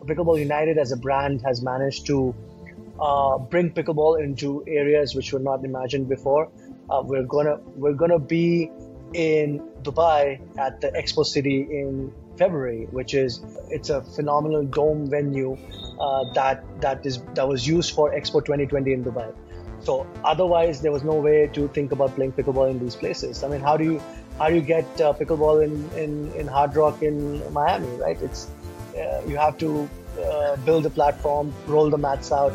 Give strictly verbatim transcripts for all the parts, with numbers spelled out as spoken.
Pickleball United as a brand has managed to uh, bring pickleball into areas which were not imagined before. Uh, we're gonna we're gonna be in Dubai at the Expo City in February, which is it's a phenomenal dome venue uh, that that is that was used for Expo twenty twenty in Dubai. So otherwise, there was no way to think about playing pickleball in these places. I mean, how do you how do you get uh, pickleball in, in, in Hard Rock in Miami, right? It's uh, you have to uh, build a platform, roll the mats out.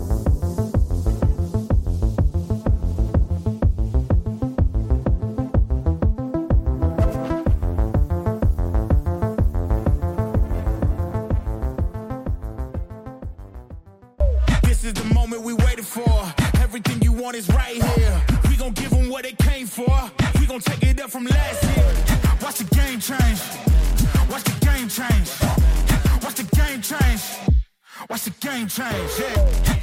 This is the moment we waited for. Everything you want is right here. We gon' give them what they came for. We gon' take it up from last year. Watch the game change. Watch the game change. Watch the game change. Watch the game change. Yeah.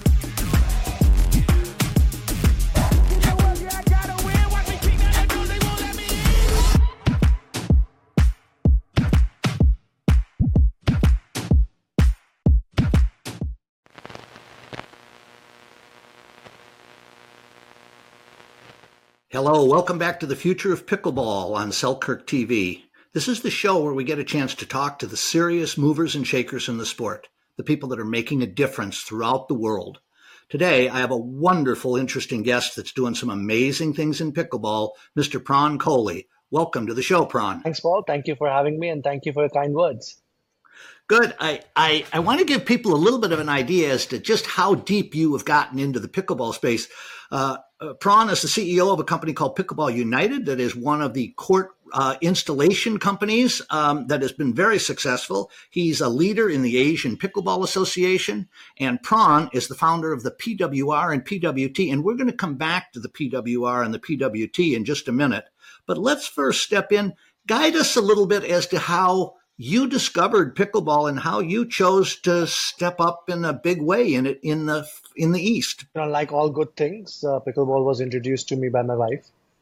Hello, welcome back to the Future of Pickleball on Selkirk T V. This is the show where we get a chance to talk to the serious movers and shakers in the sport, the people that are making a difference throughout the world. Today, I have a wonderful, interesting guest that's doing some amazing things in pickleball, Mister Pran Kohli. Welcome to the show, Pran. Thanks, Paul. Thank you for having me, and thank you for your kind words. Good. I, I, I want to give people a little bit of an idea as to just how deep you have gotten into the pickleball space. Uh, uh, Pran is the C E O of a company called Pickleball United that is one of the court uh, installation companies um, that has been very successful. He's a leader in the Asian Pickleball Association, and Pran is the founder of the P W R and P W T, and we're going to come back to the P W R and the P W T in just a minute. But let's first step in, guide us a little bit as to how you discovered pickleball and how you chose to step up in a big way in it in the in the East. You know, like all good things, uh, pickleball was introduced to me by my wife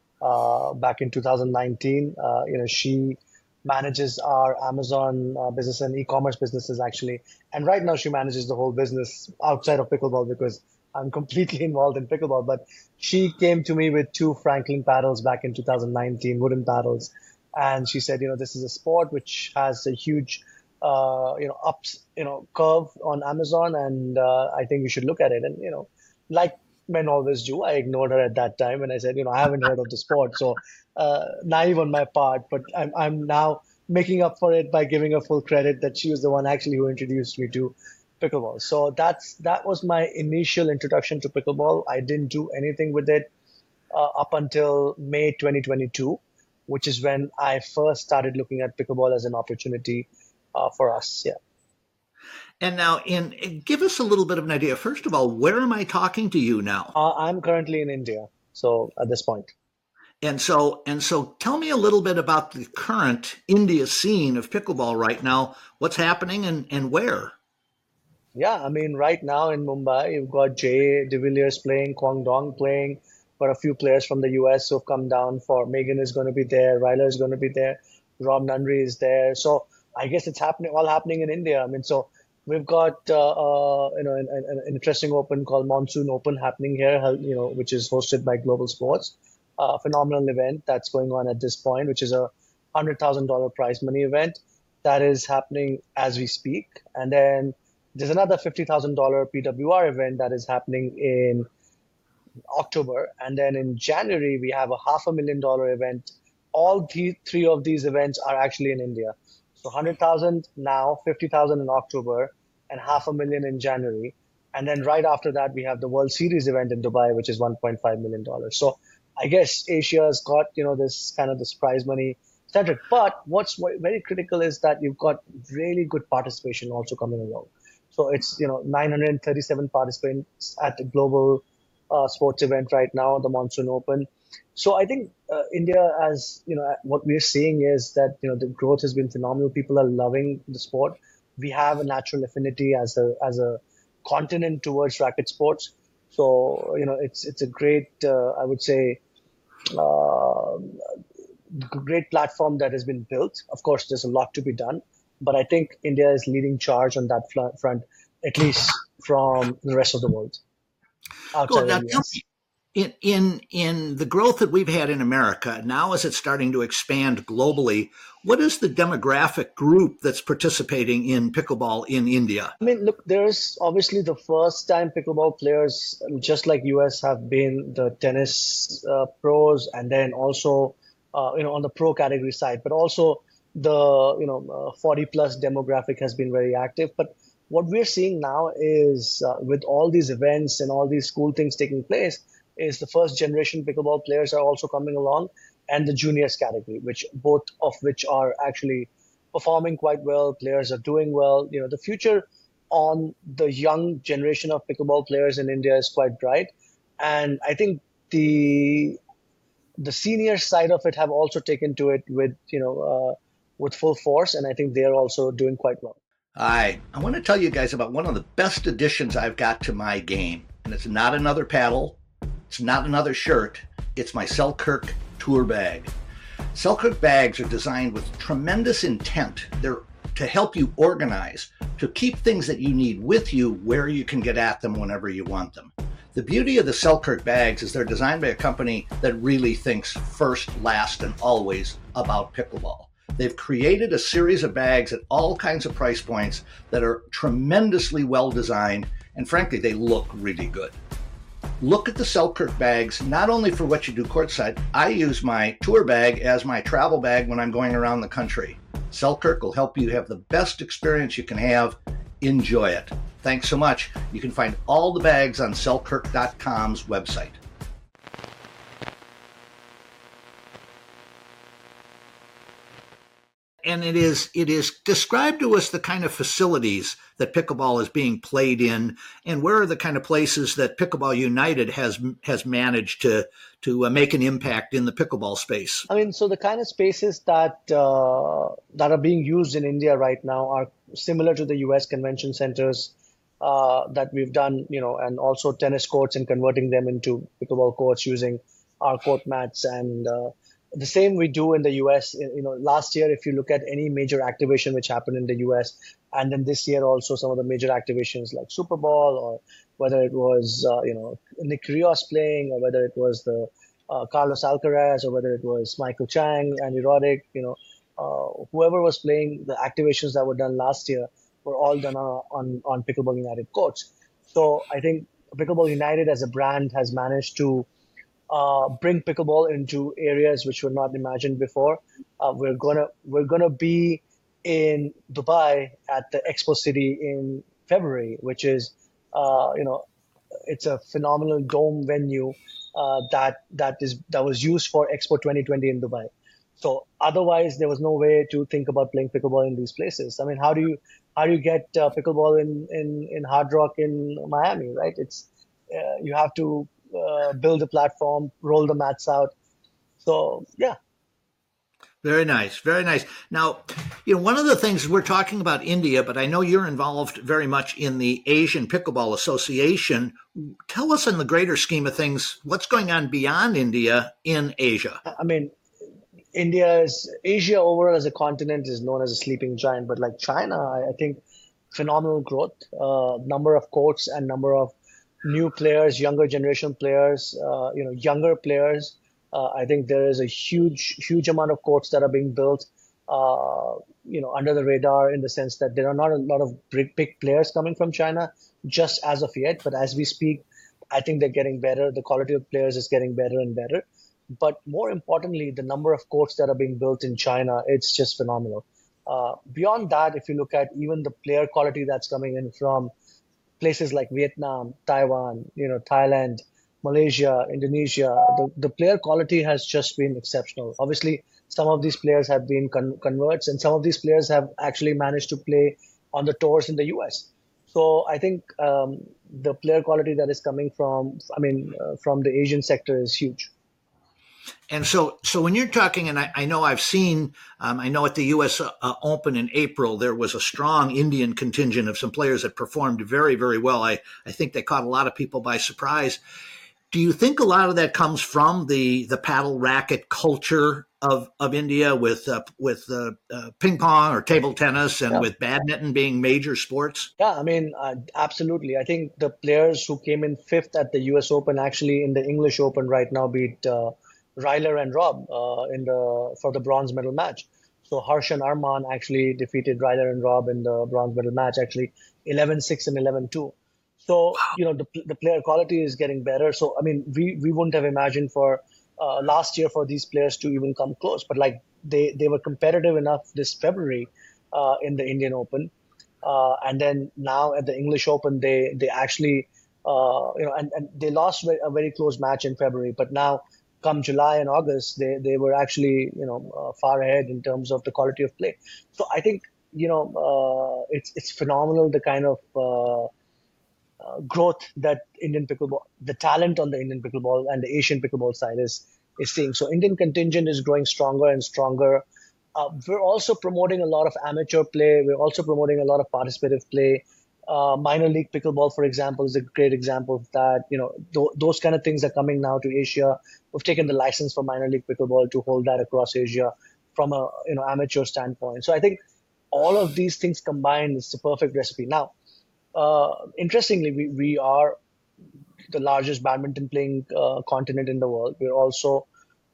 uh, back in two thousand nineteen. Uh, you know, she manages our Amazon uh, business and e-commerce businesses actually, and right now she manages the whole business outside of pickleball because I'm completely involved in pickleball. But she came to me with two Franklin paddles back in two thousand nineteen, wooden paddles. And she said, you know, this is a sport which has a huge, uh, you know, ups, you know, curve on Amazon, and uh, I think you should look at it. And, you know, like men always do, I ignored her at that time, and I said, you know, I haven't heard of the sport, so uh, naive on my part. But I'm I'm now making up for it by giving her full credit that she was the one actually who introduced me to pickleball. So that's that was my initial introduction to pickleball. I didn't do anything with it uh, up until May twenty twenty-two. Which is when I first started looking at pickleball as an opportunity uh, for us. Yeah. And now, in give us a little bit of an idea. First of all, where am I talking to you now? Uh, I'm currently in India. So at this point. And so, and so, tell me a little bit about the current India scene of pickleball right now. What's happening and, and where? Yeah, I mean, right now in Mumbai, you've got Jay De Villiers playing, Kwang Dong playing. Got a few players from the U S who have come down for Megan is going to be there, Ryler is going to be there, Rob Nunry is there. So I guess it's happening all happening in India. I mean, so we've got uh, uh, you know an, an interesting open called Monsoon Open happening here, you know, which is hosted by Global Sports. A uh, phenomenal event that's going on at this point, which is a hundred thousand dollar prize money event that is happening as we speak. And then there's another fifty thousand dollar P W R event that is happening in October, and then in January we have a half a million dollar event. All th- three of these events are actually in India. So one hundred thousand now, fifty thousand in October, and half a million in January. And then right after that we have the World Series event in Dubai, which is one point five million dollars. So I guess Asia's got, you know, this kind of this prize money centered. But what's very critical is that you've got really good participation also coming along. So it's, you know, nine hundred thirty-seven participants at the global Uh, sports event right now, the Monsoon Open. So I think uh, India, as you know, what we're seeing is that you know the growth has been phenomenal. People are loving the sport. We have a natural affinity as a as a continent towards racket sports. So you know, it's it's a great, uh, I would say, uh, great platform that has been built. Of course, there's a lot to be done, but I think India is leading charge on that front, at least from the rest of the world outside Well, now of the tell U S. me, in in in the growth that we've had in America, now as it's starting to expand globally, what is the demographic group that's participating in pickleball in India? I mean, look, there's obviously the first time pickleball players, just like U S, have been the tennis uh, pros, and then also, uh, you know, on the pro category side, but also the, you know, uh, forty plus demographic has been very active. But what we're seeing now is uh, with all these events and all these cool things taking place, is the first generation pickleball players are also coming along, and the juniors category, which both of which are actually performing quite well. Players are doing well. You know, the future on the young generation of pickleball players in India is quite bright. And I think the the senior side of it have also taken to it with, you know, uh, with full force. And I think they're also doing quite well. Hi, I want to tell you guys about one of the best additions I've got to my game. And it's not another paddle. It's not another shirt. It's my Selkirk Tour Bag. Selkirk bags are designed with tremendous intent. They're to help you organize, to keep things that you need with you where you can get at them whenever you want them. The beauty of the Selkirk bags is they're designed by a company that really thinks first, last, and always about pickleball. They've created a series of bags at all kinds of price points that are tremendously well designed, and frankly, they look really good. Look at the Selkirk bags, not only for what you do courtside. I use my tour bag as my travel bag when I'm going around the country. Selkirk will help you have the best experience you can have. Enjoy it. Thanks so much. You can find all the bags on Selkirk dot com's website. And it is it is describe to us the kind of facilities that pickleball is being played in, and where are the kind of places that Pickleball United has has managed to to uh, make an impact in the pickleball space. I mean, so the kind of spaces that uh, that are being used in India right now are similar to the U S convention centers uh, that we've done, you know, and also tennis courts and converting them into pickleball courts using our court mats, and uh, the same we do in the U S. You know, last year, if you look at any major activation which happened in the U S, and then this year also some of the major activations like Super Bowl, or whether it was, uh, you know, Nick Kyrgios playing, or whether it was the uh, Carlos Alcaraz, or whether it was Michael Chang, Andy Roddick, you know, uh, whoever was playing, the activations that were done last year were all done on, on, on Pickleball United courts. So I think Pickleball United as a brand has managed to Uh, bring pickleball into areas which were not imagined before. Uh, we're gonna we're gonna be in Dubai at the Expo City in February, which is uh, you know it's a phenomenal dome venue uh, that that is that was used for Expo twenty twenty in Dubai. So otherwise, there was no way to think about playing pickleball in these places. I mean, how do you how do you get uh, pickleball in, in in Hard Rock in Miami, right? It's uh, you have to Uh, build a platform, roll the mats out. So, yeah. Very nice. Very nice. Now, you know, one of the things we're talking about India, but I know you're involved very much in the Asian Pickleball Association. Tell us in the greater scheme of things, what's going on beyond India in Asia? I mean, India is, Asia overall as a continent is known as a sleeping giant, but like China, I, I think phenomenal growth, uh, number of courts and number of new players, younger generation players, uh, you know, younger players. Uh, I think there is a huge, huge amount of courts that are being built, uh, you know, under the radar, in the sense that there are not a lot of big, big players coming from China just as of yet. But as we speak, I think they're getting better. The quality of players is getting better and better. But more importantly, the number of courts that are being built in China, it's just phenomenal. Uh, beyond that, if you look at even the player quality that's coming in from places like Vietnam, Taiwan, you know, Thailand, Malaysia, Indonesia, the, the player quality has just been exceptional. Obviously, some of these players have been con- converts, and some of these players have actually managed to play on the tours in the U S. So I think um, the player quality that is coming from, I mean, uh, from the Asian sector is huge. And so, so when you're talking, and I, I know I've seen, um, I know at the U S uh, Open in April, there was a strong Indian contingent of some players that performed very, very well. I, I think they caught a lot of people by surprise. do you think a lot of that comes from the the paddle racket culture of of India with uh, with uh, uh, ping pong or table tennis and Yeah. with badminton being major sports? Yeah, I mean, uh, absolutely. I think the players who came in fifth at the U S Open, actually in the English Open right now, beat uh, Ryler and Rob uh, in the for the bronze medal match. So Harsh and Arman actually defeated Ryler and Rob in the bronze medal match, actually eleven six and eleven two. So, you know, the, the player quality is getting better. So, I mean, we, we wouldn't have imagined for uh, last year for these players to even come close. But like they, they were competitive enough this February uh, in the Indian Open. Uh, and then now at the English Open, they they actually, uh, you know, and, and they lost a very close match in February. But now, come July and August, they, they were actually, you know, uh, far ahead in terms of the quality of play. So I think, you know, uh, it's it's phenomenal the kind of uh, uh, growth that Indian pickleball, the talent on the Indian pickleball and the Asian pickleball side is is seeing. So Indian contingent is growing stronger and stronger. Uh, we're also promoting a lot of amateur play. We're also promoting a lot of participative play. Uh, minor league pickleball, for example, is a great example of that. You know, th- those kind of things are coming now to Asia. We've taken the license for minor league pickleball to hold that across Asia from a you know amateur standpoint. So I think all of these things combined is the perfect recipe. Now, uh, interestingly, we, we are the largest badminton playing uh, continent in the world. We're also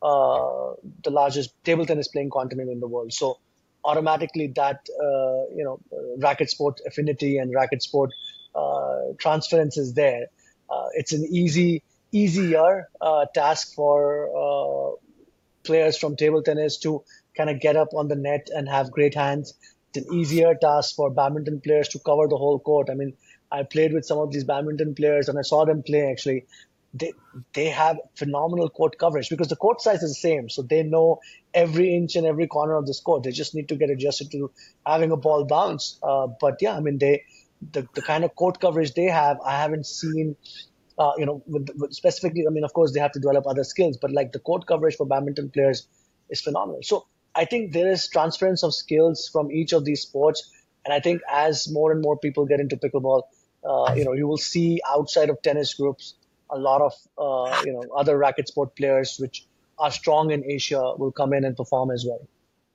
uh, the largest table tennis playing continent in the world. So automatically that, uh, you know, racket sport affinity and racket sport uh, transference is there. Uh, it's an easy, easier uh, task for uh, players from table tennis to kind of get up on the net and have great hands. It's an easier task for badminton players to cover the whole court. I mean, I played with some of these badminton players and I saw them play actually. They they have phenomenal court coverage because the court size is the same. So they know every inch and every corner of this court. They just need to get adjusted to having a ball bounce. Uh, but yeah, I mean, they the, the kind of court coverage they have, I haven't seen, uh, you know, with, with specifically, I mean, of course, they have to develop other skills, but like the court coverage for badminton players is phenomenal. So I think there is transference of skills from each of these sports. And I think as more and more people get into pickleball, uh, you know, you will see outside of tennis groups, a lot of, uh, you know, other racket sport players which are strong in Asia will come in and perform as well.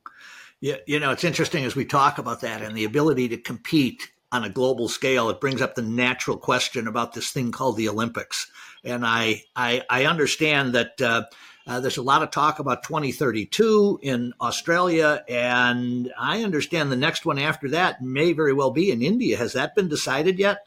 Yeah, you know, it's interesting as we talk about that and the ability to compete on a global scale. It brings up the natural question about this thing called the Olympics. And I, I, I understand that uh, uh, there's a lot of talk about twenty thirty-two in Australia, and I understand the next one after that may very well be in India. Has that been decided yet?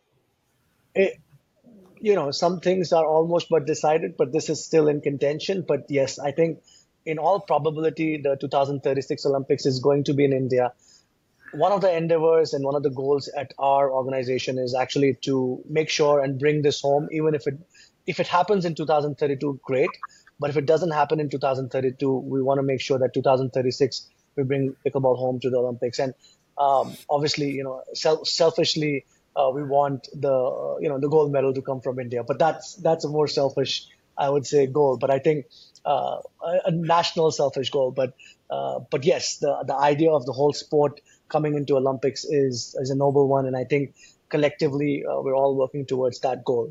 It, you know, some things are almost but decided, but this is still in contention. But yes, I think in all probability, the two thousand thirty-six Olympics is going to be in India. One of the endeavors and one of the goals at our organization is actually to make sure and bring this home, even if it if it happens in two thousand thirty-two, great. But if it doesn't happen in two thousand thirty-two, we want to make sure that two thousand thirty-six, we bring pickleball home to the Olympics. And um, obviously, you know, self, selfishly, Uh, we want the uh, you know the gold medal to come from India, but that's that's a more selfish, I would say, goal. But I think uh, a, a national selfish goal. But uh, but yes, the the idea of the whole sport coming into Olympics is is a noble one, and I think collectively uh, we're all working towards that goal.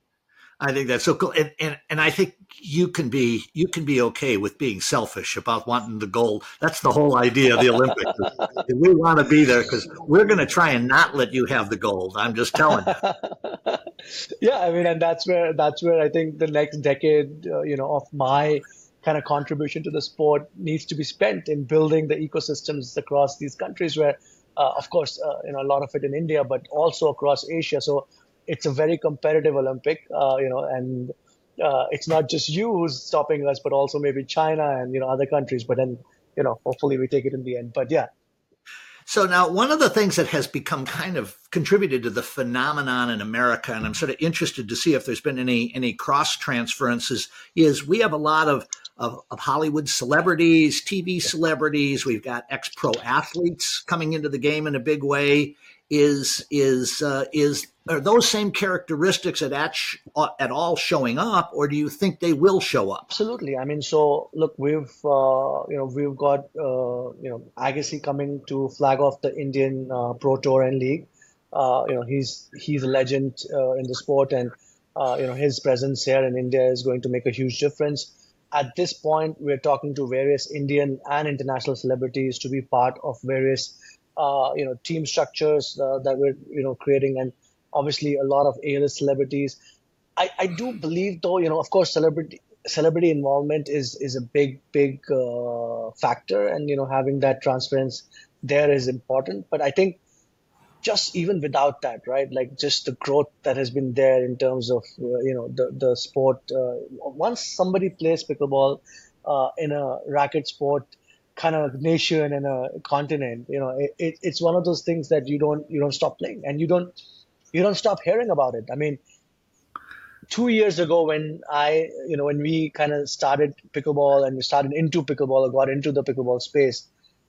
I think that's so cool, and, and and I think you can be you can be okay with being selfish about wanting the gold. That's the whole idea of the Olympics. We want to be there because we're going to try and not let you have the gold. I'm just telling you. Yeah, I mean, and that's where that's where I think the next decade, uh, you know, of my kind of contribution to the sport needs to be spent in building the ecosystems across these countries. Where, uh, of course, uh, you know, a lot of it in India, but also across Asia. So it's a very competitive Olympic, uh, you know, and uh, it's not just you who's stopping us, but also maybe China and, you know, other countries. But then, you know, hopefully we take it in the end. But yeah. So now one of the things that has become kind of contributed to the phenomenon in America, and I'm sort of interested to see if there's been any any cross transferences, is we have a lot of, of, of Hollywood celebrities, T V celebrities. We've got ex-pro athletes coming into the game in a big way. Is is uh, is are those same characteristics at at all showing up, or do you think they will show up? Absolutely. I mean, so look, we've uh, you know we've got uh, you know Agassi coming to flag off the Indian uh, Pro Tour and League. Uh, you know he's he's a legend uh, in the sport, and uh, you know, his presence here in India is going to make a huge difference. At this point, we're talking to various Indian and international celebrities to be part of various, uh, you know, team structures uh, that we're, you know, creating, and obviously a lot of A-list celebrities. I, I do believe, though, you know, of course, celebrity celebrity involvement is is a big, big uh, factor, and you know, having that transparency there is important. But I think just even without that, right? Like just the growth that has been there in terms of, uh, you know, the, the sport. Uh, once somebody plays pickleball uh, in a racket sport kind of nation and a continent, you know, it, it, it's one of those things that you don't, you don't stop playing, and you don't, you don't stop hearing about it. I mean, two years ago when I, you know, when we kind of started pickleball and we started into pickleball or got into the pickleball space,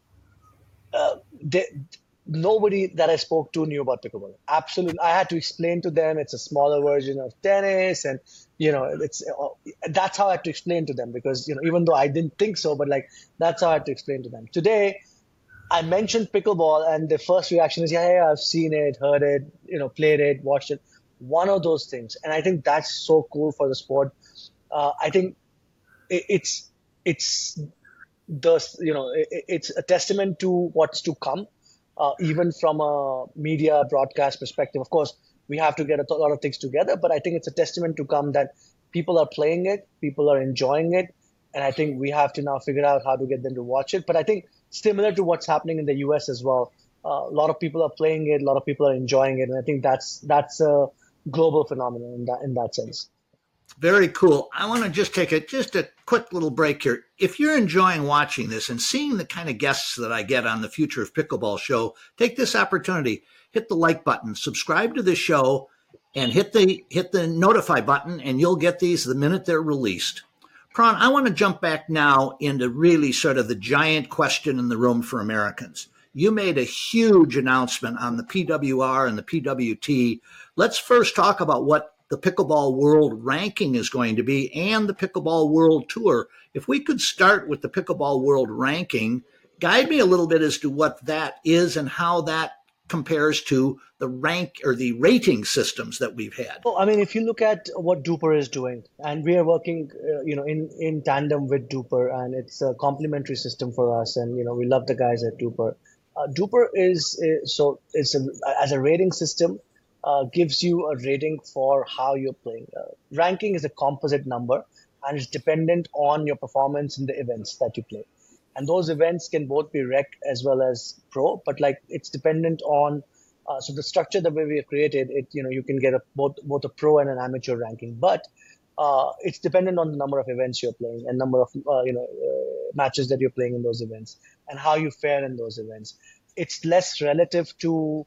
uh, they, nobody that I spoke to knew about pickleball. Absolutely. I had to explain to them it's a smaller version of tennis, and, you know, it's, that's how I had to explain to them, because, you know, even though I didn't think so, but like, that's how I had to explain to them. Today, I mentioned pickleball and the first reaction is, yeah, yeah, I've seen it, heard it, you know, played it, watched it. One of those things. And I think that's so cool for the sport. Uh, I think it, it's, it's the, you know, it, it's a testament to what's to come. Uh, even from a media broadcast perspective. Of course, we have to get a lot of things together, but I think it's a testament to come that people are playing it, people are enjoying it, and I think we have to now figure out how to get them to watch it. But I think similar to what's happening in the U S as well, uh, a lot of people are playing it, a lot of people are enjoying it, and I think that's that's a global phenomenon in that in that sense. Very cool. I want to just take a just a quick little break here. If you're enjoying watching this and seeing the kind of guests that I get on the Future of Pickleball show, take this opportunity, hit the like button, subscribe to the show, and hit the hit the notify button, and you'll get these the minute they're released. Pran, I want to jump back now into really sort of the giant question in the room for Americans. You made a huge announcement on the P W R and the P W T. Let's first talk about what the Pickleball World Ranking is going to be and the Pickleball World Tour. If we could start with the Pickleball World Ranking, guide me a little bit as to what that is and how that compares to the rank or the rating systems that we've had. Well, I mean, if you look at what DUPR is doing, and we are working, uh, you know, in, in tandem with DUPR, and it's a complementary system for us, and, you know, we love the guys at DUPR. Uh, DUPR is, uh, so it's a, as a rating system, Uh, gives you a rating for how you're playing. Uh, ranking is a composite number, and it's dependent on your performance in the events that you play. And those events can both be rec as well as pro, but like it's dependent on, uh, so the structure the way we have created it, you know, you can get a, both both a pro and an amateur ranking, but uh, it's dependent on the number of events you're playing and number of, uh, you know, uh, matches that you're playing in those events and how you fare in those events. It's less relative to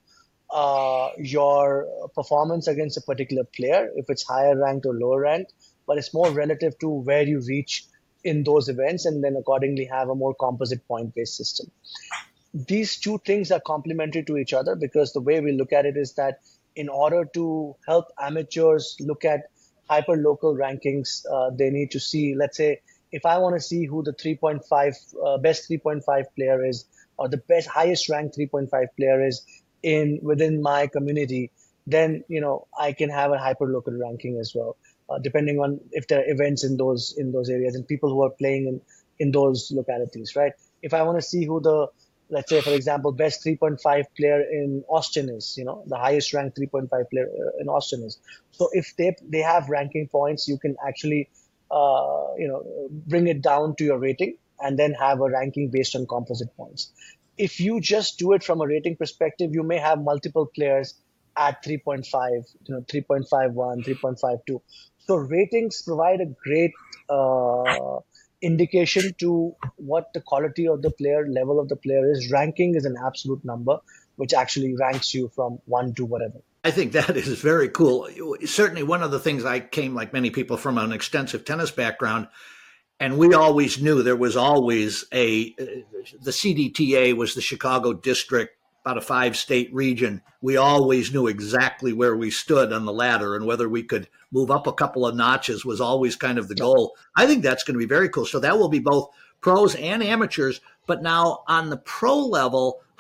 Uh, your performance against a particular player, if it's higher ranked or lower ranked, but it's more relative to where you reach in those events, and then accordingly have a more composite point-based system. These two things are complementary to each other, because the way we look at it is that in order to help amateurs look at hyper-local rankings, uh, they need to see, let's say, if I want to see who the three point five uh, best three point five player is, or the best highest ranked three point five player is, in within my community, then, you know, I can have a hyper local ranking as well, uh, depending on if there are events in those in those areas and people who are playing in in those localities, right? If I want to see who the, let's say, for example, best three point five player in Austin is, you know, the highest ranked three point five player in Austin is. So if they they have ranking points, you can actually, uh, you know, bring it down to your rating and then have a ranking based on composite points. If you just do it from a rating perspective, you may have multiple players at three point five, you know, three point five one, three point five two. So ratings provide a great uh, indication to what the quality of the player, level of the player is. Ranking is an absolute number, which actually ranks you from one to whatever. I think that is very cool. Certainly one of the things, I came, like many people, from an extensive tennis background. And we always knew there was always a, the C D T A was the Chicago district, about a five state region. We always knew exactly where we stood on the ladder, and whether we could move up a couple of notches was always kind of the goal. I think that's going to be very cool. So that will be both pros and amateurs. But now on the pro level,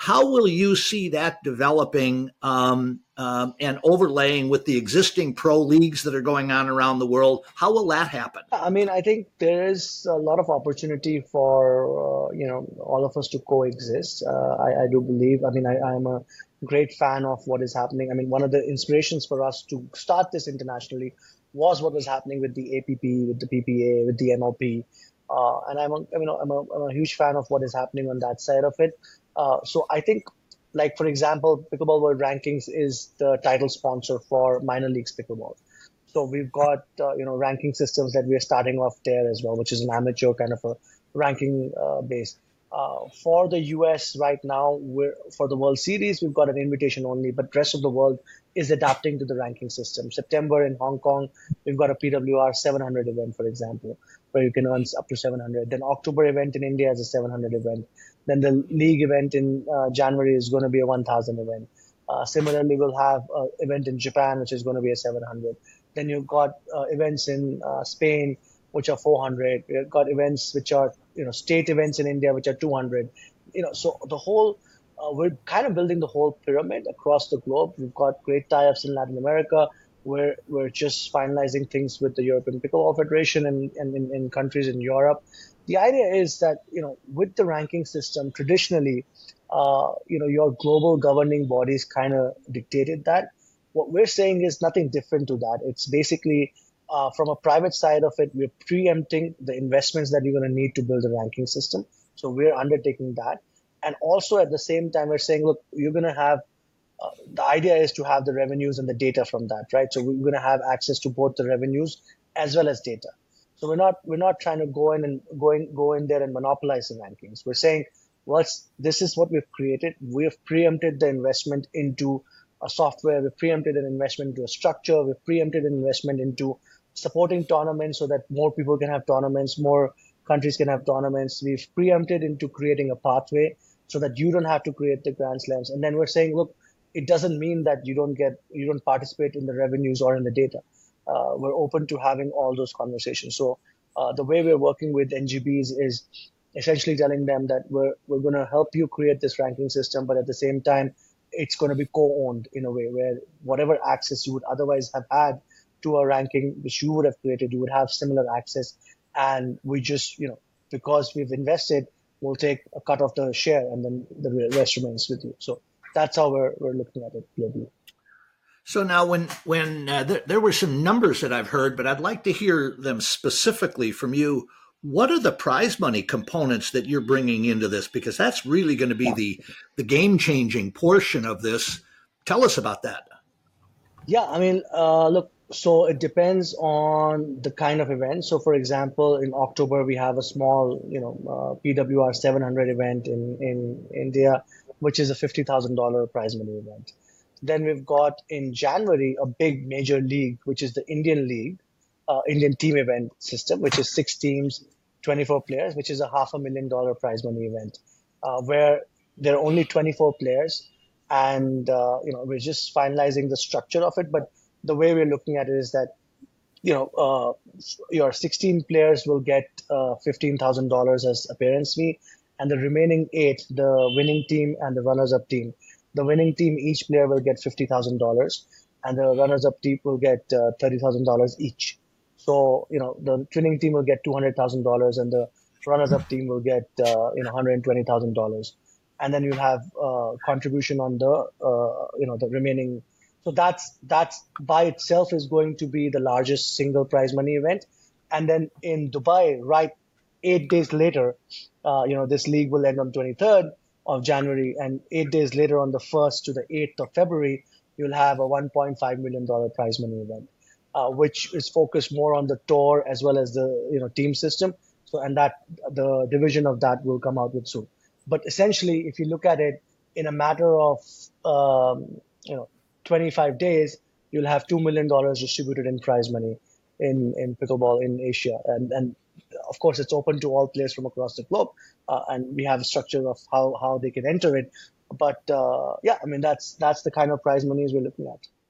How will you see that developing um, um, and overlaying with the existing pro leagues that are going on around the world? How will that happen? I mean, I think there is a lot of opportunity for, uh, you know, all of us to coexist. Uh, I, I do believe, I mean, I, I'm a great fan of what is happening. I mean, one of the inspirations for us to start this internationally was what was happening with the A P P, with the P P A, with the M O P. Uh, and I'm a, I mean, I'm a, I'm a huge fan of what is happening on that side of it. Uh, so I think, like, for example, Pickleball World Rankings is the title sponsor for minor leagues pickleball. So we've got, uh, you know, ranking systems that we are starting off there as well, which is an amateur kind of a ranking uh, base. Uh, for the U S right now, we're for the World Series, we've got an invitation only, but the rest of the world is adapting to the ranking system. September in Hong Kong, we've got a P W R seven hundred event, for example, where you can earn up to seven hundred. Then October event in India is a seven hundred event. Then the league event in uh, January is going to be a one thousand event. Uh, similarly, we'll have an event in Japan, which is going to be a seven hundred. Then you've got uh, events in uh, Spain, which are four hundred. We've got events which are, you know, state events in India, which are two hundred. You know, so the whole, uh, we're kind of building the whole pyramid across the globe. We've got great tie-ups in Latin America. We're, we're just finalizing things with the European Pickleball Federation and, and in, in countries in Europe. The idea is that, you know, with the ranking system, traditionally, uh, you know, your global governing bodies kind of dictated that. What we're saying is nothing different to that. It's basically, uh, from a private side of it, we're preempting the investments that you're going to need to build a ranking system. So we're undertaking that. And also at the same time, we're saying, look, you're going to have, uh, the idea is to have the revenues and the data from that, right? So we're going to have access to both the revenues as well as data. So we're not, we're not trying to go in and go in, go in there and monopolize the rankings. We're saying, well, this is what we've created. We've preempted the investment into a software, we've preempted an investment into a structure, we've preempted an investment into supporting tournaments so that more people can have tournaments, more countries can have tournaments. We've preempted into creating a pathway so that you don't have to create the Grand Slams. And then we're saying, look, it doesn't mean that you don't get, you don't participate in the revenues or in the data. Uh, we're open to having all those conversations. So uh, the way we're working with N G Bs is essentially telling them that we're we're going to help you create this ranking system, but at the same time, it's going to be co-owned in a way where whatever access you would otherwise have had to a ranking which you would have created, you would have similar access. And we just, you know, because we've invested, we'll take a cut of the share and then the rest remains with you. So that's how we're, we're looking at it globally. So now when, when uh, there, there were some numbers that I've heard, but I'd like to hear them specifically from you. What are the prize money components that you're bringing into this? Because that's really going to be the, the game-changing portion of this. Tell us about that. Yeah, I mean, uh, look, so it depends on the kind of event. So, for example, in October, we have a small, you know, uh, P W R seven hundred event in, in India, which is a fifty thousand dollars prize money event. Then we've got in January a big major league, which is the Indian League, uh, Indian team event system, which is six teams, twenty-four players, which is a half a million dollar prize money event, uh, where there are only twenty-four players. And, uh, you know, we're just finalizing the structure of it. But the way we're looking at it is that, you know, uh, your sixteen players will get uh, fifteen thousand dollars as appearance fee. And the remaining eight, the winning team and the runners-up team, the winning team, each player will get fifty thousand dollars. And the runners-up team will get uh, thirty thousand dollars each. So, you know, the winning team will get two hundred thousand dollars and the runners-up team will get, uh, you know, one hundred twenty thousand dollars. And then you'll have uh, contribution on the, uh, you know, the remaining. So that's, that's by itself is going to be the largest single prize money event. And then in Dubai, right, eight days later, uh, you know, this league will end on twenty-third of January. And eight days later on the first to the eighth of February, you'll have a one point five million dollars prize money event, uh, which is focused more on the tour as well as the, you know, team system. So, and that the division of that will come out with soon. But essentially, if you look at it in a matter of, um, you know, twenty-five days, you'll have two million dollars distributed in prize money in, in pickleball in Asia. And, and of course, it's open to all players from across the globe. Uh, and we have a structure of how, how they can enter it. But uh, yeah, I mean, that's that's the kind of prize monies we're looking at.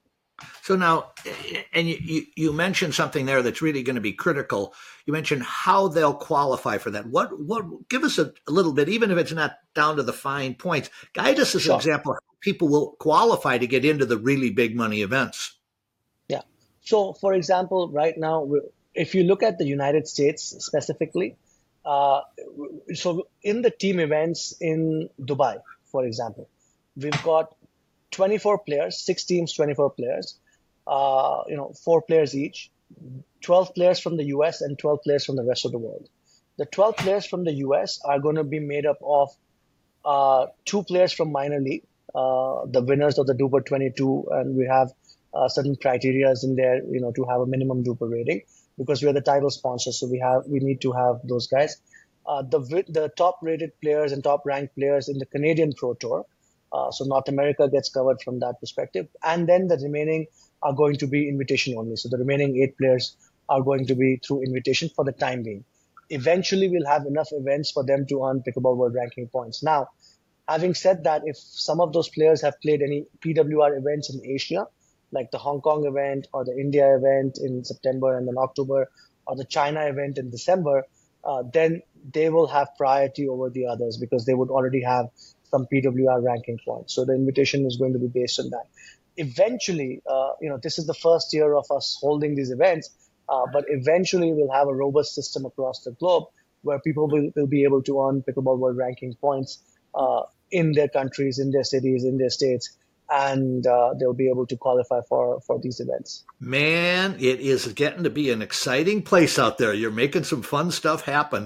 So now, and you, you, you mentioned something there that's really going to be critical. You mentioned how they'll qualify for that. What, what, give us a, a little bit, even if it's not down to the fine points, guide us as Sure. an example of how people will qualify to get into the really big money events. Yeah. So, for example, right now, if you look at the United States specifically, uh, so in the team events in Dubai, for example, we've got twenty-four players, six teams, twenty-four players, uh, you know, four players each, twelve players from the U S and twelve players from the rest of the world. The twelve players from the U S are going to be made up of uh, two players from minor league, uh, the winners of the Duper twenty-two, and we have uh, certain criteria in there, you know, to have a minimum Duper rating because we are the title sponsor, so we have we need to have those guys. Uh, the the top rated players and top ranked players in the Canadian Pro Tour. Uh, so North America gets covered from that perspective. And then the remaining are going to be invitation only. So the remaining eight players are going to be through invitation for the time being. Eventually, we'll have enough events for them to earn Pickleball World Ranking points. Now, having said that, if some of those players have played any P W R events in Asia, like the Hong Kong event or the India event in September and then October, or the China event in December, uh, then they will have priority over the others because they would already have some P W R ranking points. So the invitation is going to be based on that. Eventually, uh, you know, this is the first year of us holding these events, uh, but eventually we'll have a robust system across the globe where people will, will be able to earn Pickleball World Ranking points uh, in their countries, in their cities, in their states, and uh, they'll be able to qualify for, for these events. Man, it is getting to be an exciting place out there. You're making some fun stuff happen.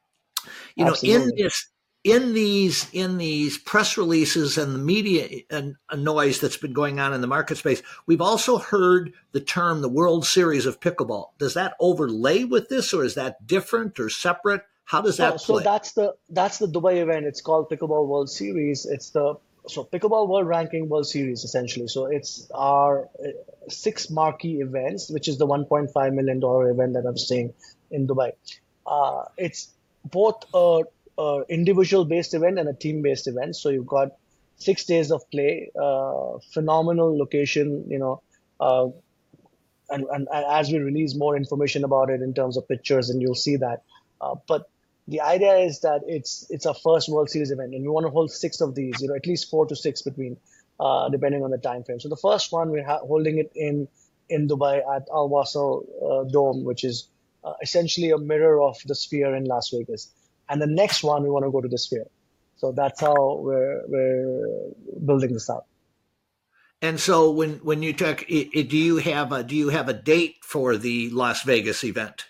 You know, Absolutely. in this In these in these press releases and the media and noise that's been going on in the market space, we've also heard the term the World Series of Pickleball. Does that overlay with this, or is that different or separate? How does that so, play? So that's the that's the Dubai event. It's called Pickleball World Series. It's the so Pickleball World Ranking World Series essentially. So it's our six marquee events, which is the one point five million dollar event that I'm saying in Dubai. Uh, it's both a Uh, individual-based event and a team-based event. So you've got six days of play, uh, phenomenal location, you know, uh, and, and, and as we release more information about it in terms of pictures, and you'll see that. Uh, but the idea is that it's it's our first World Series event, and we want to hold six of these, you know, at least four to six between, uh, depending on the time frame. So the first one, we're ha- holding it in in Dubai at Al Wasl uh, Dome, which is uh, essentially a mirror of the Sphere in Las Vegas. And the next one, we want to go to the Sphere. So that's how we're, we're building this out. And so when, when you talk, do you have a, do you have a date for the Las Vegas event?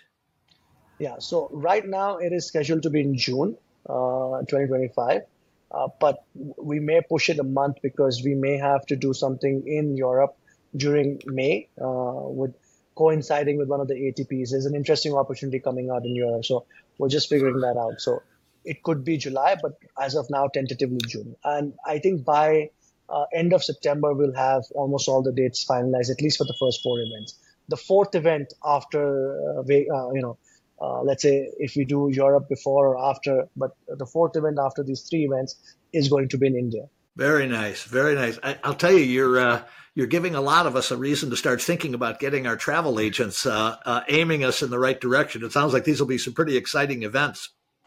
Yeah. So right now it is scheduled to be in June, uh, twenty twenty-five. Uh, but we may push it a month because we may have to do something in Europe during May, uh, with coinciding with one of the A T Ps. There's an interesting opportunity coming out in Europe. So we're just figuring that out. So it could be July, but as of now, tentatively June. And I think by uh, end of September, we'll have almost all the dates finalized, at least for the first four events. The fourth event after, uh, uh, you know, uh, let's say if we do Europe before or after, but the fourth event after these three events is going to be in India. Very nice. Very nice. I, I'll tell you, you're, uh, you're giving a lot of us a reason to start thinking about getting our travel agents uh, uh, aiming us in the right direction. It sounds like these will be some pretty exciting events.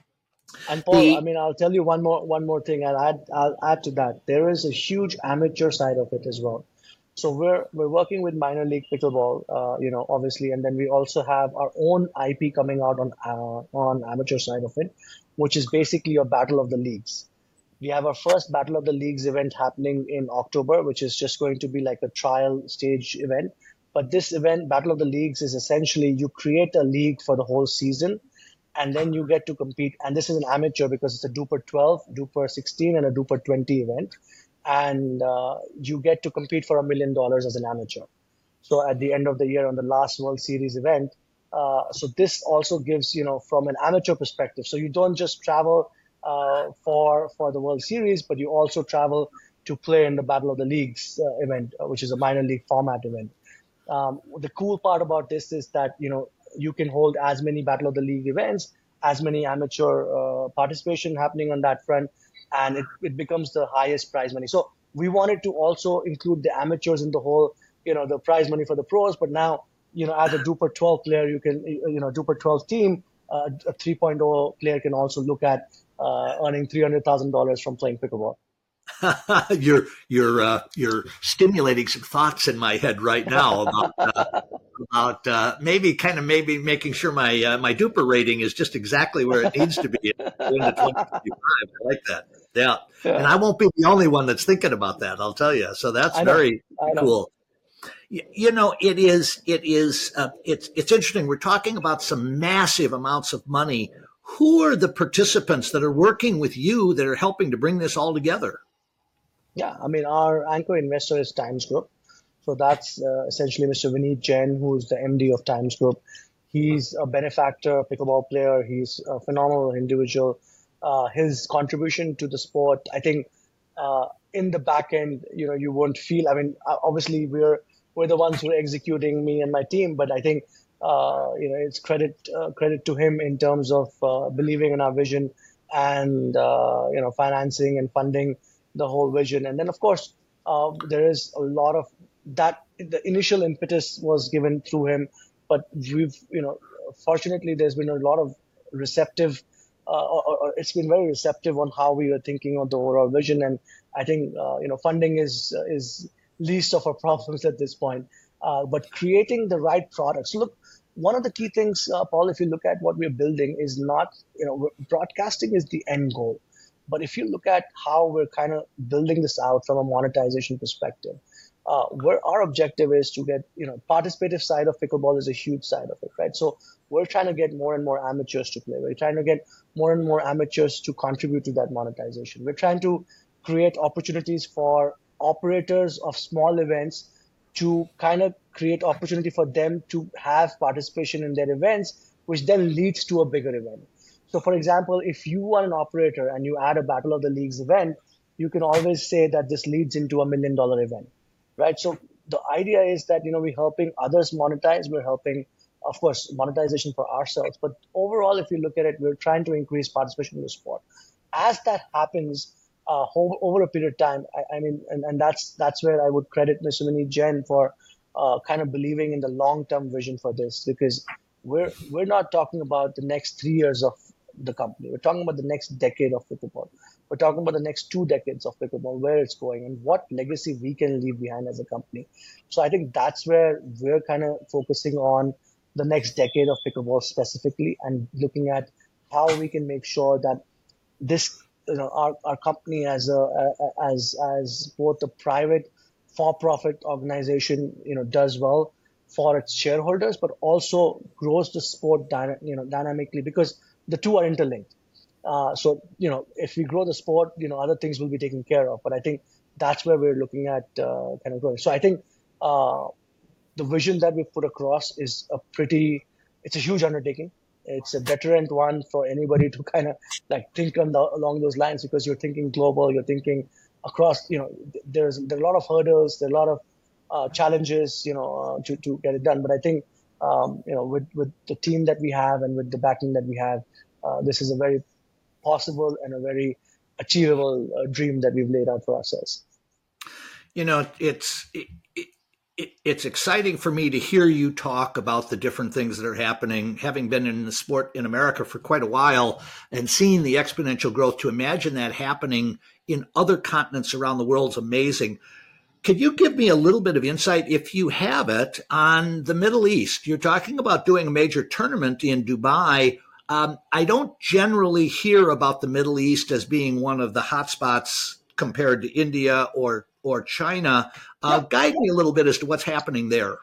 And Paul, the, I mean, I'll tell you one more one more thing. I'll add I'll add to that. There is a huge amateur side of it as well. So we're we're working with minor league pickleball, uh, you know, obviously, and then we also have our own I P coming out on uh, on amateur side of it, which is basically a battle of the leagues. We have our first Battle of the Leagues event happening in October, which is just going to be like a trial stage event. But this event, Battle of the Leagues, is essentially you create a league for the whole season, and then you get to compete. And this is an amateur because it's a Duper twelve, Duper sixteen, and a Duper twenty event. And uh, you get to compete for a million dollars as an amateur. So at the end of the year on the last World Series event, uh, so this also gives, you know, from an amateur perspective. So you don't just travel Uh, for for the World Series, but you also travel to play in the Battle of the Leagues uh, event, uh, which is a minor league format event. Um, the cool part about this is that, you know, you can hold as many Battle of the League events, as many amateur uh, participation happening on that front, and it, it becomes the highest prize money. So we wanted to also include the amateurs in the whole you know, the prize money for the pros. But now, you know, as a Duper twelve player, you can, you know, Duper twelve team, uh, a three point oh player can also look at uh, earning three hundred thousand dollars from playing pickleball. you're you're uh, you're stimulating some thoughts in my head right now about uh, about uh, maybe kind of maybe making sure my uh, my Duper rating is just exactly where it needs to be in the twenty twenty-five. I like that. Yeah. yeah, and I won't be the only one that's thinking about that. I'll tell you. So that's very cool. You, you know, it is it is uh, it's it's interesting. We're talking about some massive amounts of money. Who are the participants that are working with you that are helping to bring this all together? Yeah, I mean, our anchor investor is Times Group. So that's uh, essentially Mister Vineet Jain, who's the M D of Times Group. He's a benefactor, pickleball player. He's a phenomenal individual. Uh, his contribution to the sport, I think, uh, in the back end, you know, you won't feel, I mean, obviously we're we're the ones who are executing, me and my team, but I think, uh, you know, it's credit uh, credit to him in terms of uh, believing in our vision and, uh, you know, financing and funding the whole vision. And then, of course, uh, there is a lot of that. The initial impetus was given through him, but we've, you know, fortunately, there's been a lot of receptive, uh, or, or it's been very receptive on how we are thinking of the overall vision. And I think, uh, you know, funding is, is least of our problems at this point, uh, but creating the right products. Look, one of the key things, uh, Paul, if you look at what we're building is not, you know, broadcasting is the end goal. But if you look at how we're kind of building this out from a monetization perspective, uh, where our objective is to get, you know, participative side of pickleball is a huge side of it, right? So we're trying to get more and more amateurs to play. We're trying to get more and more amateurs to contribute to that monetization. We're trying to create opportunities for operators of small events to kind of create opportunity for them to have participation in their events, which then leads to a bigger event. So, for example, if you are an operator and you add a Battle of the Leagues event, you can always say that this leads into a million dollar event, right? So the idea is that, you know, we're helping others monetize. We're helping, of course, monetization for ourselves. But overall, if you look at it, we're trying to increase participation in the sport. As that happens uh, over, over a period of time, I, I mean, and, and that's that's where I would credit Mister Vineet Jain for uh, kind of believing in the long-term vision for this, because we're we're not talking about the next three years of the company. We're talking about the next decade of pickleball. We're talking about the next two decades of pickleball, where it's going and what legacy we can leave behind as a company. So I think that's where we're kind of focusing on the next decade of pickleball specifically, and looking at how we can make sure that this, you know, our, our company as a as as both a private for-profit organization, you know, does well for its shareholders, but also grows the sport, dyna- you know, dynamically, because the two are interlinked. Uh, so, you know, if we grow the sport, you know, other things will be taken care of. But I think that's where we're looking at uh, kind of growing. So I think uh, the vision that we've put across is a pretty, it's a huge undertaking. It's a deterrent one for anybody to kind of like think on the, along those lines, because you're thinking global, you're thinking across, you know, there's, there are a lot of hurdles, there are a lot of uh, challenges, you know, uh, to, to get it done. But I think, um, you know, with, with the team that we have and with the backing that we have, uh, this is a very possible and a very achievable uh, dream that we've laid out for ourselves. You know, it's it, it, it's exciting for me to hear you talk about the different things that are happening, having been in the sport in America for quite a while and seeing the exponential growth. To imagine that happening in other continents around the world is amazing. Could you give me a little bit of insight, if you have it, on the Middle East? You're talking about doing a major tournament in Dubai. Um, I don't generally hear about the Middle East as being one of the hotspots compared to India or or China. Uh, yeah. Guide me a little bit as to what's happening there.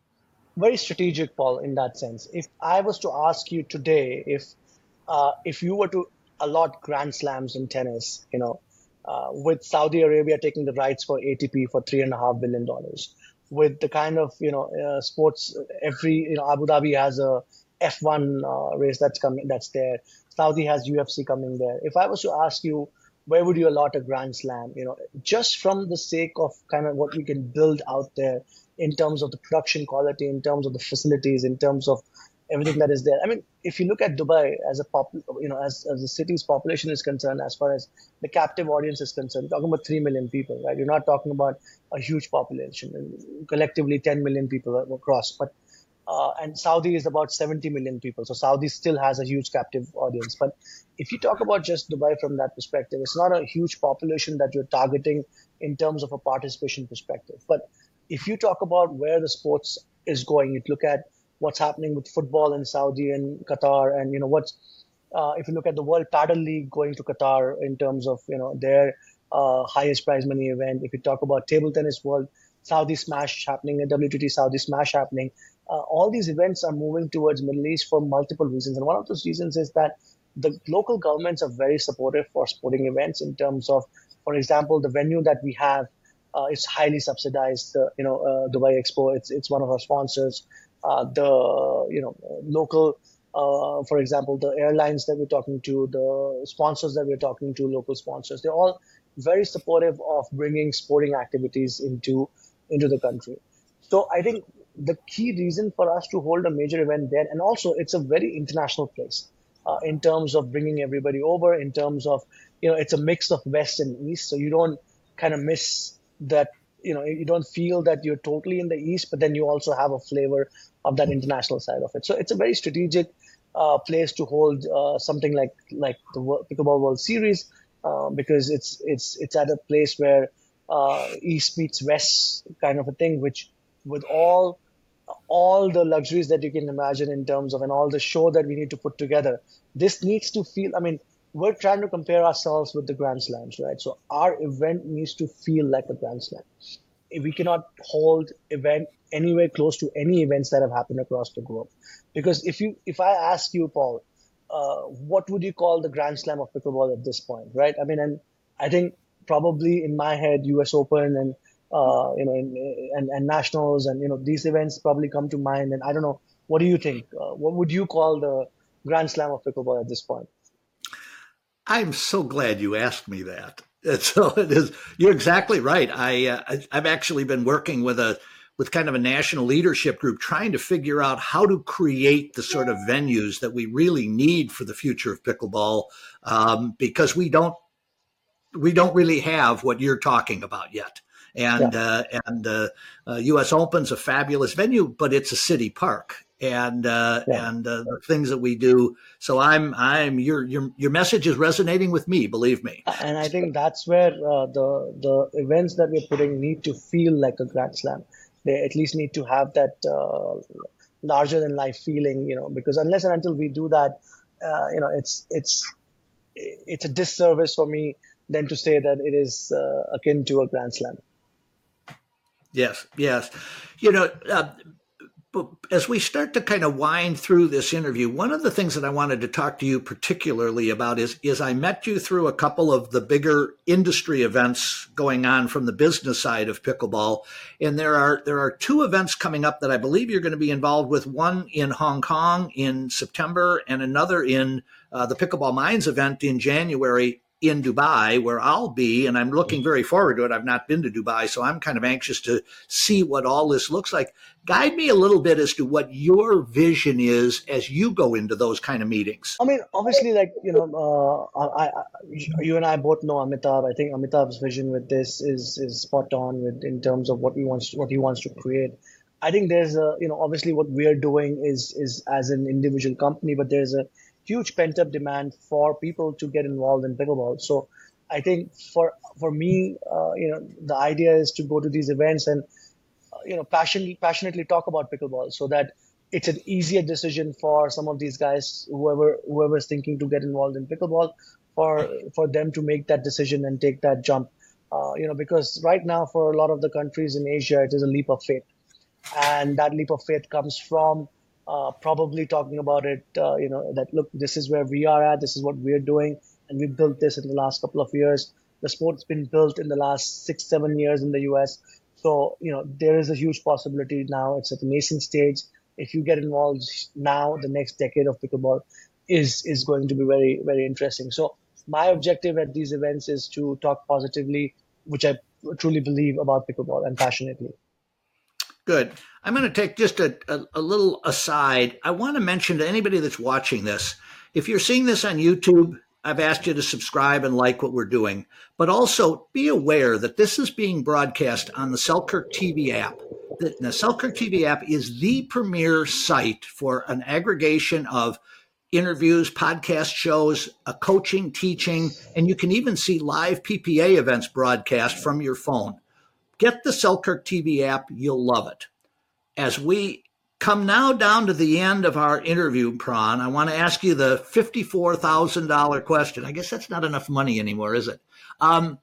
Very strategic, Paul, in that sense. If I was to ask you today, if uh, if you were to allot Grand Slams in tennis, you know, uh, with Saudi Arabia taking the rights for A T P for three and a half billion dollars, with the kind of, you know, uh, sports, every, you know, Abu Dhabi has a F one uh, race that's coming, that's there. Saudi has U F C coming there. If I was to ask you, where would you allot a Grand Slam? You know, just from the sake of kind of what we can build out there in terms of the production quality, in terms of the facilities, in terms of everything that is there. I mean, if you look at Dubai as a pop, you know, as, as the city's population is concerned, as far as the captive audience is concerned, you're talking about three million people, right? You're not talking about a huge population, collectively ten million people across. But uh, and Saudi is about seventy million people, so Saudi still has a huge captive audience. But if you talk about just Dubai from that perspective, it's not a huge population that you're targeting in terms of a participation perspective. But if you talk about where the sports is going, you look at what's happening with football in Saudi and Qatar, and you know what's uh, if you look at the World Paddle League going to Qatar in terms of you know their uh, highest prize money event. If you talk about table tennis world, Saudi Smash happening, and W T T Saudi Smash happening, uh, all these events are moving towards Middle East for multiple reasons, and one of those reasons is that the local governments are very supportive for sporting events in terms of, for example, the venue that we have. Uh, it's highly subsidized. Uh, you know, uh, Dubai Expo. It's it's one of our sponsors. Uh, the you know local, uh, for example, the airlines that we're talking to, the sponsors that we're talking to, local sponsors. They're all very supportive of bringing sporting activities into into the country. So I think the key reason for us to hold a major event there, and also it's a very international place uh, in terms of bringing everybody over. In terms of you know, it's a mix of West and East, so you don't kind of miss that, you know, you don't feel that you're totally in the East, but then you also have a flavor of that international side of it. So it's a very strategic uh, place to hold uh, something like like the World, Pickleball World Series uh, because it's it's it's at a place where uh, East meets West kind of a thing, which with all all the luxuries that you can imagine in terms of and all the show that we need to put together, this needs to feel, I mean, we're trying to compare ourselves with the Grand Slams, right? So our event needs to feel like a Grand Slam. We cannot hold event anywhere close to any events that have happened across the globe. Because if you, if I ask you, Paul, uh, what would you call the Grand Slam of pickleball at this point, right? I mean, and I think probably in my head, U S Open and uh, you know, in, and and nationals and you know these events probably come to mind. And I don't know, what do you think? Uh, what would you call the Grand Slam of pickleball at this point? I'm so glad you asked me that. And so it is. You're exactly right. I, uh, I I've actually been working with a with kind of a national leadership group trying to figure out how to create the sort of venues that we really need for the future of pickleball, um, because we don't we don't really have what you're talking about yet. And yeah. uh, and uh, uh, U S Open's a fabulous venue, but it's a city park. And uh, yeah. and uh, the things that we do. So I'm I'm your your your message is resonating with me. Believe me. And I think that's where uh, the the events that we're putting need to feel like a Grand Slam. They at least need to have that uh, larger than life feeling, you know. Because unless and until we do that, uh, you know, it's it's it's a disservice for me then to say that it is uh, akin to a Grand Slam. Yes, yes, you know. Uh, But as we start to kind of wind through this interview, one of the things that I wanted to talk to you particularly about is, is I met you through a couple of the bigger industry events going on from the business side of pickleball. And there are there are two events coming up that I believe you're going to be involved with, one in Hong Kong in September and another in uh, the Pickleball Minds event in January in Dubai, where I'll be, and I'm looking very forward to it. I've not been to Dubai, so I'm kind of anxious to see what all this looks like. Guide me a little bit as to what your vision is as you go into those kind of meetings. I mean, obviously, like, you know, uh, I, I, you and I both know Amitabh. I think Amitabh's vision with this is is spot on with in terms of what he wants what he wants to create. I think there's a, you know, obviously what we're doing is is as an individual company, but there's a huge pent-up demand for people to get involved in pickleball. So I think for for me, uh, you know, the idea is to go to these events and, uh, you know, passionately, passionately talk about pickleball so that it's an easier decision for some of these guys, whoever whoever's thinking to get involved in pickleball, for for them to make that decision and take that jump. Uh, you know, because right now for a lot of the countries in Asia, it is a leap of faith. And that leap of faith comes from Uh, probably talking about it, uh, you know, that, look, this is where we are at, this is what we're doing, and we built this in the last couple of years. The sport's been built in the last six, seven years in the U S. So, you know, there is a huge possibility now. It's at the nascent stage. If you get involved now, the next decade of pickleball is is going to be very, very interesting. So my objective at these events is to talk positively, which I truly believe about pickleball, and passionately. Good. I'm going to take just a, a, a little aside. I want to mention to anybody that's watching this, if you're seeing this on YouTube, I've asked you to subscribe and like what we're doing, but also be aware that this is being broadcast on the Selkirk T V app. The, the Selkirk T V app is the premier site for an aggregation of interviews, podcast shows, a coaching, teaching, and you can even see live P P A events broadcast from your phone. Get the Selkirk T V app. You'll love it. As we come now down to the end of our interview, Pran, I want to ask you the fifty-four thousand dollars question. I guess that's not enough money anymore, is it? Um,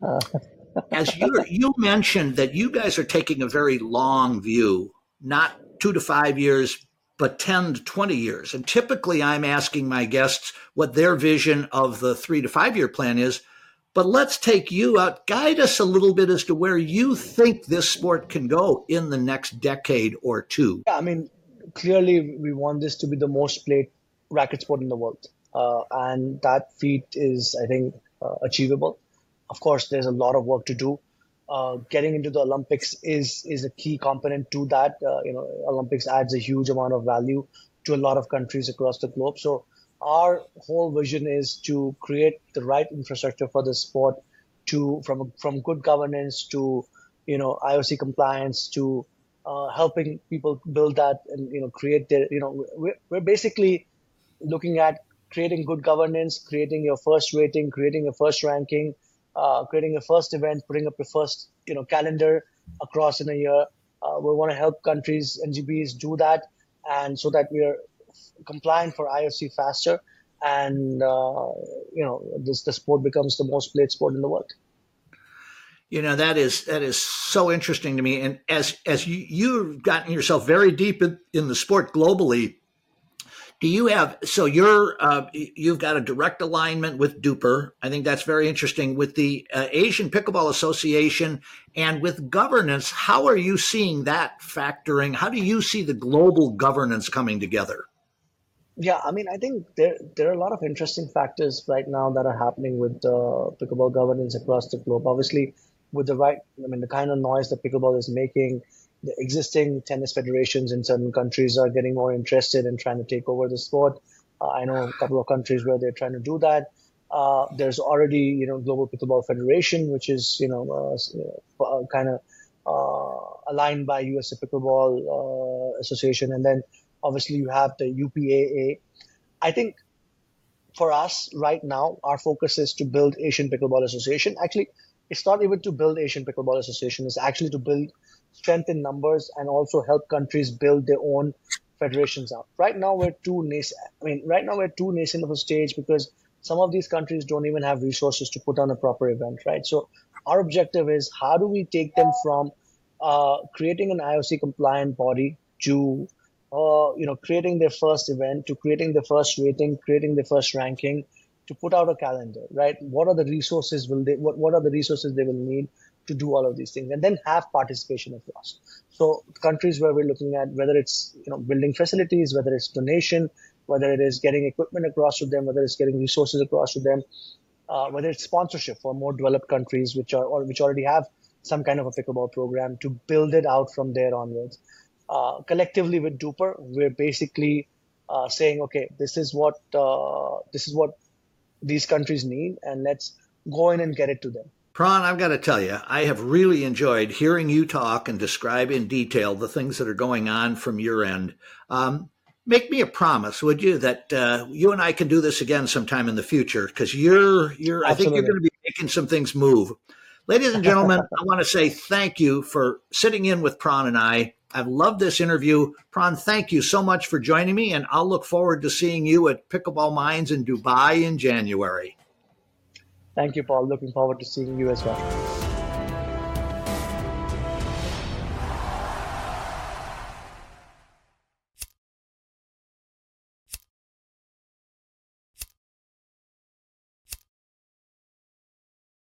as you, you mentioned that you guys are taking a very long view, not two to five years, but ten to twenty years. And typically I'm asking my guests what their vision of the three to five year plan is. But let's take you out, guide us a little bit as to where you think this sport can go in the next decade or two. Yeah, I mean, clearly we want this to be the most played racket sport in the world. Uh, and that feat is, I think, uh, achievable. Of course, there's a lot of work to do. Uh, getting into the Olympics is is a key component to that. Uh, you know, Olympics adds a huge amount of value to a lot of countries across the globe. So our whole vision is to create the right infrastructure for the sport, to from from good governance to you know I O C compliance to uh, helping people build that and you know create their you know we're, we're basically looking at creating good governance, creating your first rating, creating your first ranking, uh, creating a first event, putting up your first you know calendar across in a year. Uh, we want to help countries, N G Bs do that, and so that we are compliant for I O C faster, and uh, you know this the sport becomes the most played sport in the world. You know that is that is so interesting to me. And as as you you've gotten yourself very deep in, in the sport globally, do you have so you're uh, you've got a direct alignment with DUPR? I think that's very interesting with the uh, Asian Pickleball Association and with governance. How are you seeing that factoring? How do you see the global governance coming together? Yeah, I mean, I think there there are a lot of interesting factors right now that are happening with uh, pickleball governance across the globe. Obviously, with the right, I mean, the kind of noise that pickleball is making, the existing tennis federations in certain countries are getting more interested in trying to take over the sport. Uh, I know a couple of countries where they're trying to do that. Uh, there's already, you know, Global Pickleball Federation, which is, you know, uh, uh, kind of uh, aligned by U S A Pickleball uh, Association, and then obviously you have the U P A A. I think for us right now, our focus is to build Asian Pickleball Association. Actually, it's not even to build Asian Pickleball Association. It's actually to build strength in numbers and also help countries build their own federations up. Right now, we're too nascent. I mean, right now we're too nascent of a stage because some of these countries don't even have resources to put on a proper event, right? So our objective is how do we take them from uh, creating an I O C compliant body to uh, you know creating their first event, to creating the first rating, creating the first ranking, to put out a calendar, right? What are the resources will they? What what are the resources they will need to do all of these things, and then have participation across. So countries where we're looking at whether it's you know building facilities, whether it's donation, whether it is getting equipment across to them, whether it's getting resources across to them, uh, whether it's sponsorship for more developed countries which are or which already have some kind of a pickleball program, to build it out from there onwards. Uh, collectively with DUPR, we're basically uh, saying, okay, this is what uh, this is what these countries need, and let's go in and get it to them. Pran, I've got to tell you, I have really enjoyed hearing you talk and describe in detail the things that are going on from your end. Um, make me a promise, would you, that uh, you and I can do this again sometime in the future? Because you're, you're, I think you're going to be making some things move. Ladies and gentlemen, I want to say thank you for sitting in with Pran and I. I've loved this interview. Pran, thank you so much for joining me, and I'll look forward to seeing you at Pickleball Minds in Dubai in January. Thank you, Paul. Looking forward to seeing you as well.